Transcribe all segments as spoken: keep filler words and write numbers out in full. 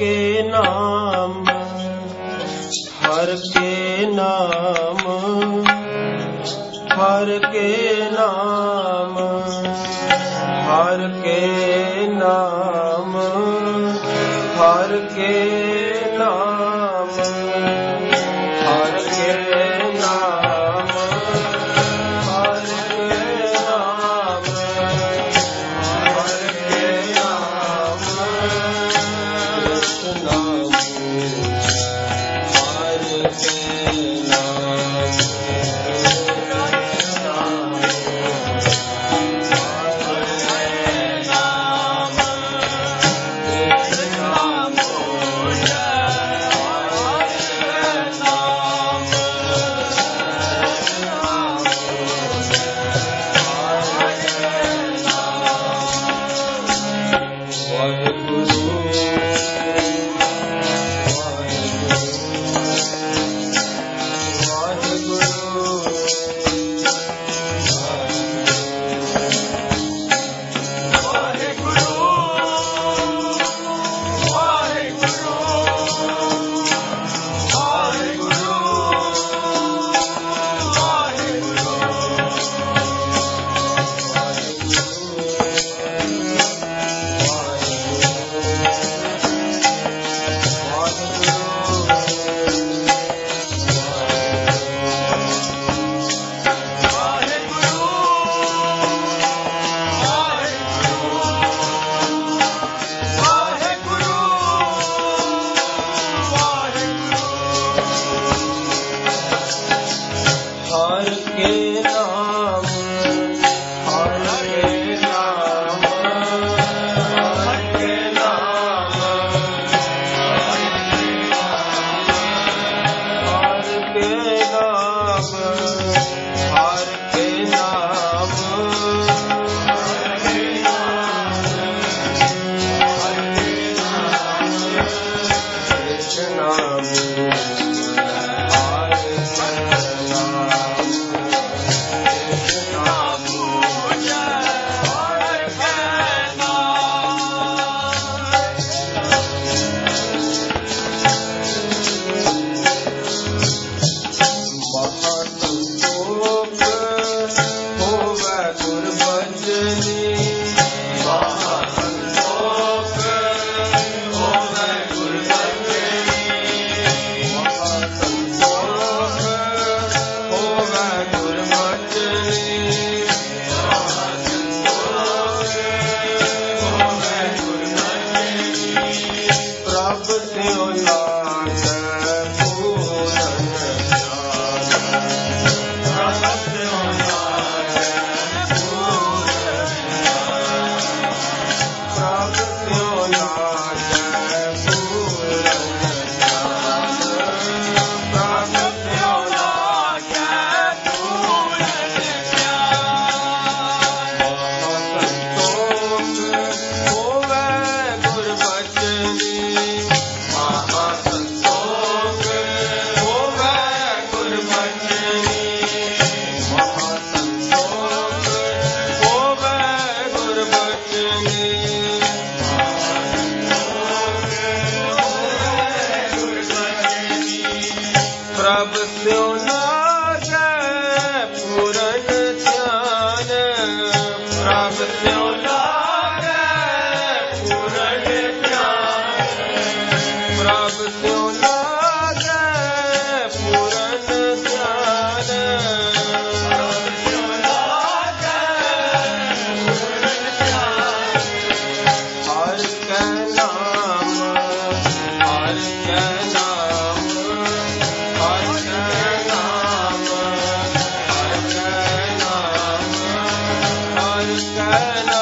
के नाम, हर के नाम, हर के नाम, हर के नाम, हर के नाम, हर के नाम, हर के नाम, हर के नाम, कृष्ण नाम, हर के नाम, Hare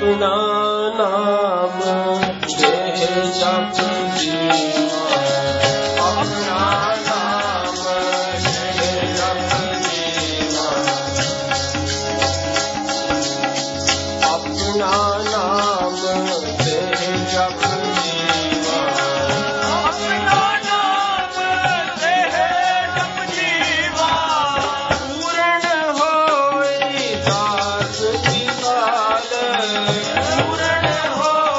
ਆਪਣਾ ਨਾਮ ਦੇ ਜਪ ਜੀਵਾ, ਆਪਣਾ ਨਾਮ ਦੇ ਜਪ ਜੀਵਾ, ਆਪਣਾ ਨਾਮ ਦੇ ਜਪ ਜੀਵਾ, ਆਪਣਾ ਨਾਮ ਦੇ ਜਪ ਜੀਵਾ। ਪੂਰਨ ਹੋਈ ਦਾਸ ਕੀ ਕਾਲ, ਪੂਰਨ ਹੋਈ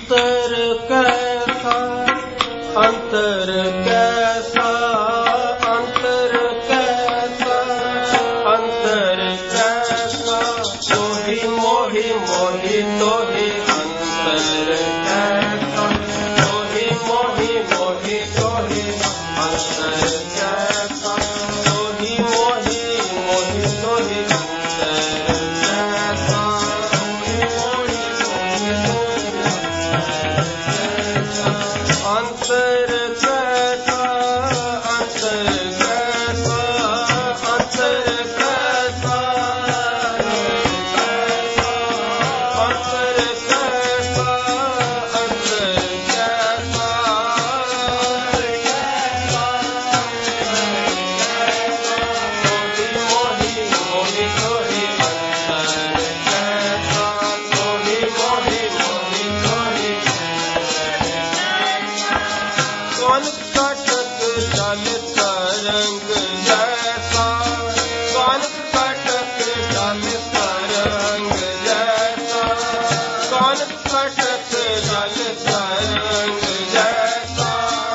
अंतर कैसा अंतर कैसा अंतर कैसा अंतर कैसा तोहि मोहि मोहि तोहि अंतर कैसा तोहि मोहि मोहि तोहि अंतर कैसा तोहि मोहि मोहि तोहि अंतर कैसा अंतर कैसा अंतर कैसा अंतर कैसा अंतर कैसा अंतर कैसा मोहि मोहि तोहि अंतर कैसा तोहि मोहि मोहि तोहि कौन कटक जल तरंग जैसा कौन कटक जल तरंग जैसा कौन कटक जल तरंग जैसा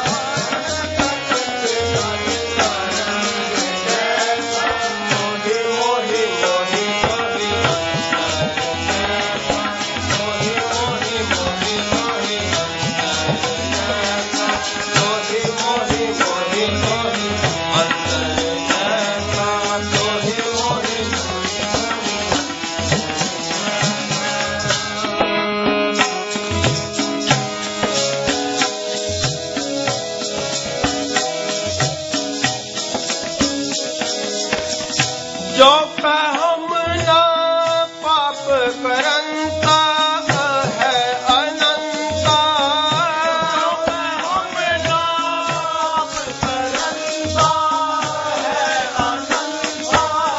मोहि मोहि मोहि तोहि मोहि मोहि मोहि तोहि तोहि मोहि मोहि तोहि अंतर कैसा तोहि मोहि जो हम ना पाप करंता है अनंता हम ना पाप करंता है अनंता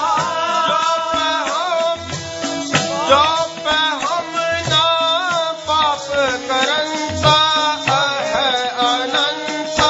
जो हम ना पाप करंता है अनंता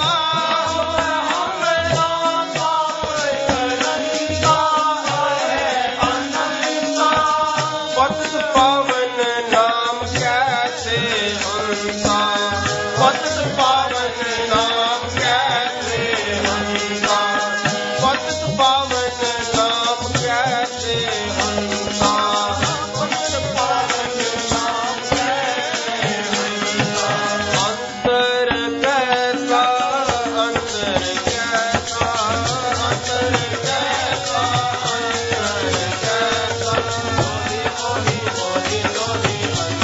हम ना पाप करंता है अनंता पतित पावन नाम कैसे हंसा पतित पावन नाम कैसे हंसा पतित पावन नाम कैसे हंसा पतित पावन नाम कैसे हंसा अंतर कैसा अंतर कैसा अंतर कैसा अंतर कैसा मोहि मोहि मोहि तोहि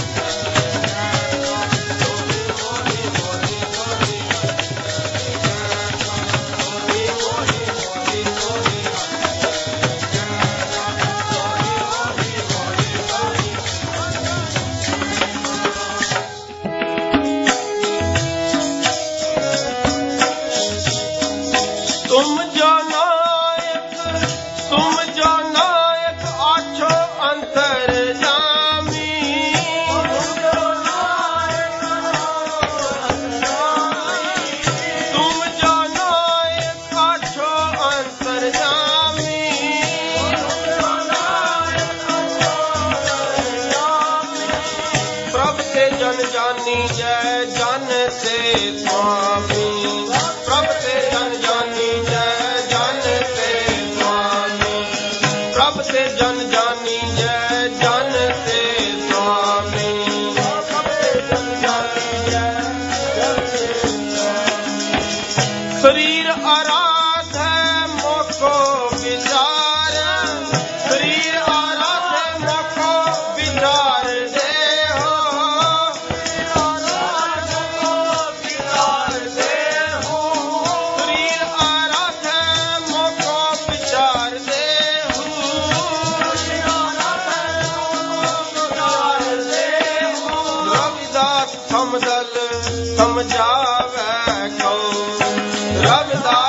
मोहि मोहि तोहि मोहि मोहि मोहि तोहि तुम जो नायक तुम जो नायक आछो अंतर जामी तुम जो नायक तुम जो नायक आछो अंतर जामी प्रभ ते जन जानी जय जन से स्वामी प्रभ ते जन जानी जय जन से स्वामी प्रभ ते जन जानी जय जन से स्वामी प्रभ ते जन जानी जय जन से स्वामी शरीर आराध है मोको विचार शरीर आराध है मोको विचार दे हो विचार दे हो शरीर आराध है मोको विचार दे हो विचार दे हो रविदास समदल समझावे को रविदास